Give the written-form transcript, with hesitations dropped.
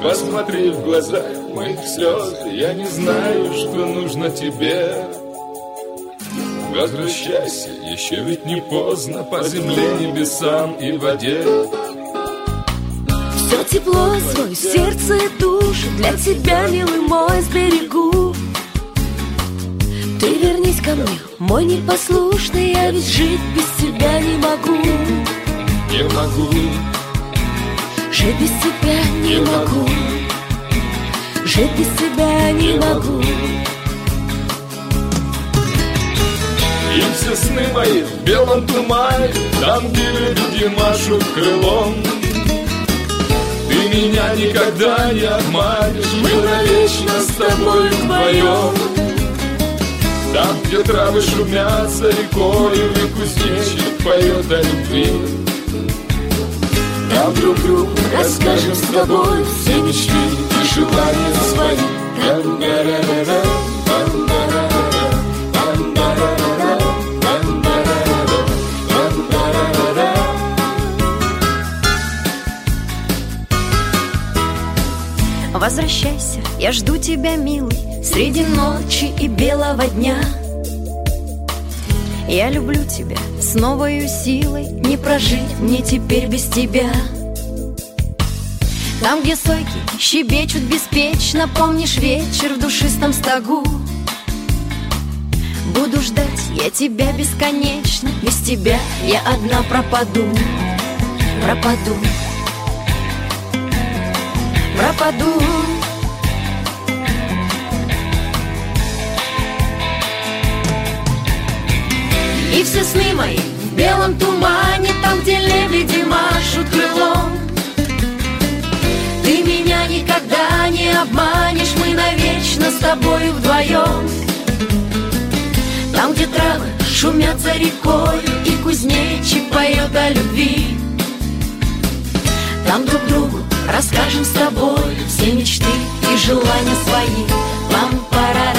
Посмотри в глазах моих слез, я не знаю, что нужно тебе. Возвращайся, еще ведь не поздно, по земле, небесам и воде. Все тепло свое сердце и душу для тебя, милый мой, сберегу. Ты вернись ко мне, мой непослушный, я ведь жить без тебя не могу. Не могу. Жить без тебя не могу. Жить без тебя не могу. И все сны мои в белом тумане, там, где люди машут крылом. Ты меня никогда не обманешь, мы навечно с тобой вдвоем. Там, где травы шумятся рекою, и кузнечик поет о любви. Там друг другу расскажем с тобой все мечты и желания свои. Возвращайся, я жду тебя, милый, среди ночи и белого дня. Я люблю тебя с новою силой, не прожить мне теперь без тебя. Там, где сойки щебечут беспечно, помнишь вечер в душистом стогу. Буду ждать я тебя бесконечно, без тебя я одна пропаду. Пропаду. Пропаду. И все сны мои в белом тумане, там, где лебеди машут крылом. Ты меня никогда не обманешь, мы навечно с тобой вдвоем. Там, где травы шумятся рекой, и кузнечик поет о любви. Там друг другу расскажем с тобой все мечты и желания свои. Пам-пара.